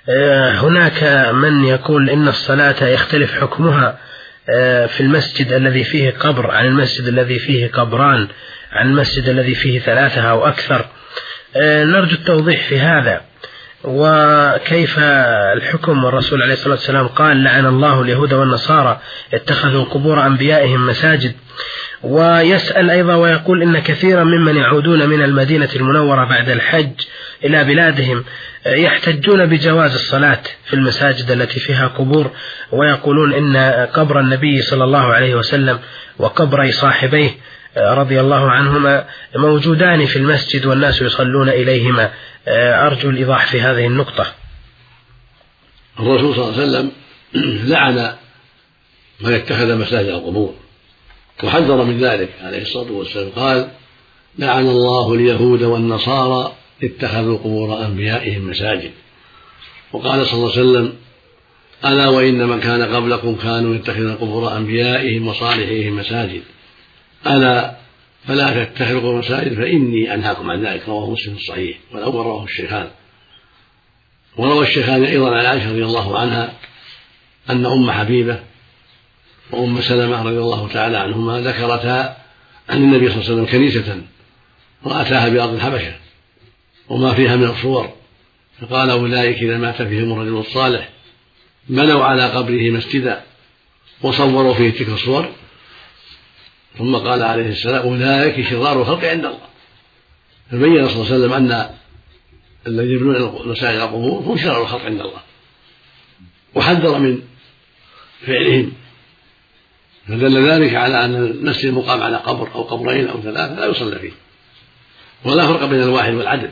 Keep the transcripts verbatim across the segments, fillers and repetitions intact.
هناك من يقول إن الصلاة يختلف حكمها في المسجد الذي فيه قبر عن المسجد الذي فيه قبران عن المسجد الذي فيه ثلاثة أو أكثر. نرجو التوضيح في هذا، وكيف الحكم؟ والرسول عليه الصلاة والسلام قال: لعن الله اليهود والنصارى اتخذوا قبور أنبيائهم مساجد. ويسأل أيضا ويقول إن كثيرا ممن يعودون من المدينة المنورة بعد الحج إلى بلادهم يحتجون بجواز الصلاة في المساجد التي فيها قبور، ويقولون إن قبر النبي صلى الله عليه وسلم وقبر صاحبيه رضي الله عنهما موجودان في المسجد والناس يصلون إليهما. أرجو الإيضاح في هذه النقطة. الرسول صلى الله عليه وسلم لعن من اتخذ مساجد القبور وحذر من ذلك عليه الصلاة والسلام، قال: لعن الله اليهود والنصارى اتخذوا قبور أنبيائهم مساجد. وقال صلى الله عليه وسلم: ألا وإن من كان قبلكم كانوا يتخذون قبور أنبيائهم وصالحيهم مساجد، ألا فلا تتخذوا قبور مساجد فإني أنهاكم عن ذلك. رواه مسلم الصحيح، والأول رواه الشيخان. وروى الشيخان أيضا عن عائشة رضي الله عنها أن أم حبيبة وأم سلمة رضي الله تعالى عنهما ذكرتا عن النبي صلى الله عليه وسلم كنيسة رأتاها بأرض الحبشة وما فيها من الصور، فقال: أولئك إذا مات فيهم الرجل الصالح بنوا على قبره مسجدا وصوروا فيه تلك الصور. ثم قال عليه السلام: أولئك شرار الخلق عند الله. فبين صلى الله عليه وسلم أن الذين يبنون مساجد القبور هم شرار الخلق عند الله، وحذر من فعلهم، فدل ذلك على أن المسجد المقام على قبر أو قبرين أو ثلاثة لا يصلى فيه، ولا فرق بين الواحد والعدد،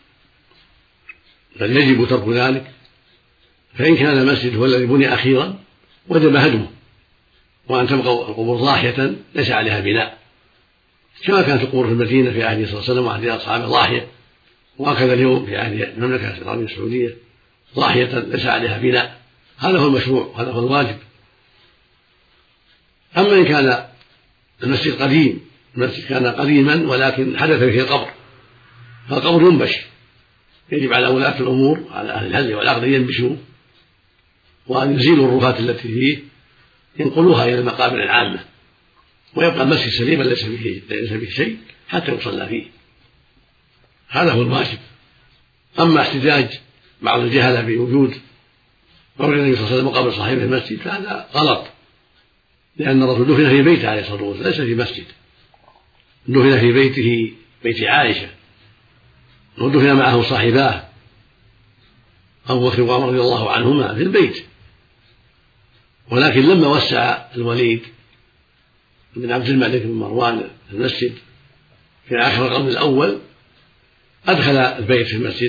بل يجب ترك ذلك. فإن كان المسجد هو الذي بني أخيرا وجب هدمه، وأن تبقى القبور ضاحية ليس عليها بناء، كما كانت القبور في المدينة في عهد صلى الله عليه وسلم وعهد أصحابه ضاحية، وهكذا اليوم في عهد المملكة العربية السعودية ضاحية ليس عليها بناء. هذا هو المشروع، هذا هو الواجب. أما إن كان المسجد قديم، المسجد كان قديما ولكن حدث فيه القبر، فالقبر ينبش، يجب على ولاة الأمور على أهل الهدي والعقد أن ينبشوا وأن يزيلوا الرفات التي فيه، ينقلوها إلى المقابر العامة، ويبقى المسجد سليما ليس فيه ليس فيه شيء حتى يصلى فيه. هذا هو الواجب. أما احتجاج بعض الجهلة بوجود قبر النبي صلى الله عليه وسلم وقبر صاحبه في المسجد فهذا غلط، لأن الرسول دفن في بيته عليه الصلاة والسلام ليس في مسجد، دفن في بيته بيت عائشة، ودفن معه صاحباه أبو بكر وعمر رضي الله عنهما في البيت. ولكن لما وسع الوليد بن عبد الملك بن مروان المسجد في آخر القرن الأول أدخل البيت في المسجد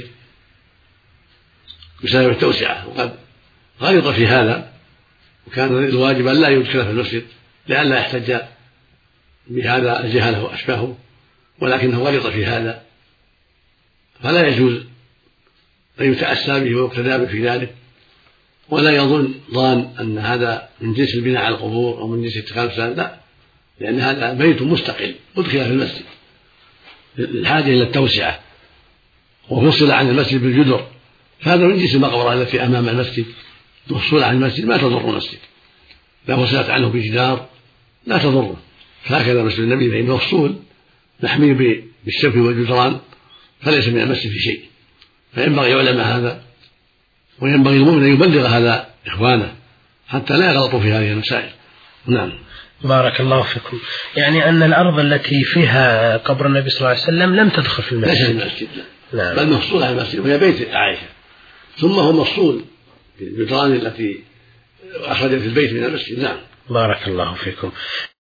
بسبب التوسعة، وقد غلط في هذا، وكان الواجب أن لا يدخل في المسجد لئلا يحتج بهذا الجهالة وأشباهه، ولكنه غلط في هذا، فلا يجوز أن يتأسى به ويقتدى به في ذلك، ولا يظن ظان أن هذا من جنس البناء على القبور أو من جنس اتخاذ المساجد، لا، لأن هذا بيت مستقل أدخل في المسجد للحاجة إلى التوسعة، وفصل عن المسجد بالجدر، فهذا من جنس المقبرة التي أمام المسجد، تفصل عن المسجد ما تضر المسجد، لا فصلت عنه بجدار لا تضره. فهكذا مسجد النبي فإنه مفصول محمي بالشبك والجدران، فليس من المسجد في شيء، فينبغي علماء هذا، وينبغي المؤمن أن يبلغ هذا إخوانه حتى لا يغلطوا في هذه المسائل. نعم. بارك الله فيكم. يعني أن الأرض التي فيها قبر النبي صلى الله عليه وسلم لم تدخل في المسجد؟ ليس المسجد، لا. نعم. بل مفصول عن المسجد، وهي بيت عائشة، ثم هو مفصول بالجدران التي أخرجت البيت من المسجد. نعم. بارك الله فيكم.